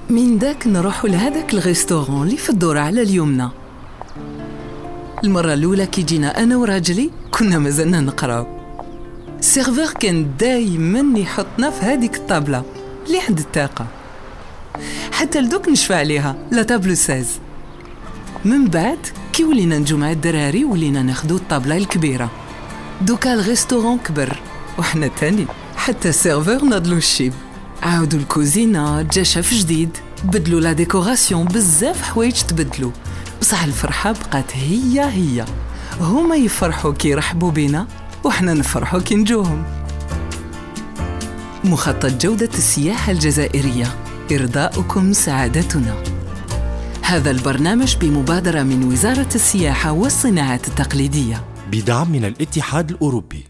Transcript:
من داك نروحوا لهذاك الغيستورون اللي في الدور على اليمنى. المرة الأولى كي جينا أنا وراجلي كنا مازلنا نقراو. السيرفور كان دايما يحطنا في هذيك الطابلة اللي عند الطاقة، حتى لدوك نشفى عليها لا طابلو 16. من بعد كي ولينا نجو مع الدراري ولينا ناخدو الطابلة الكبيرة. دوكا الغيستورون كبر وحنا تاني، حتى السيرفور نضلو الشيب. عاودوا الكوزينة، جا شاف جديد، بدلوا لا ديكوراسيون، بزاف حوايج تبدلوا، بصح الفرحة بقات هي. هما يفرحوا كي يرحبوا بينا وحنا نفرحوا كي نجوهم. مخطط جودة السياحة الجزائرية، إرضاؤكم سعادتنا. هذا البرنامج بمبادرة من وزارة السياحة والصناعات التقليدية بدعم من الاتحاد الأوروبي.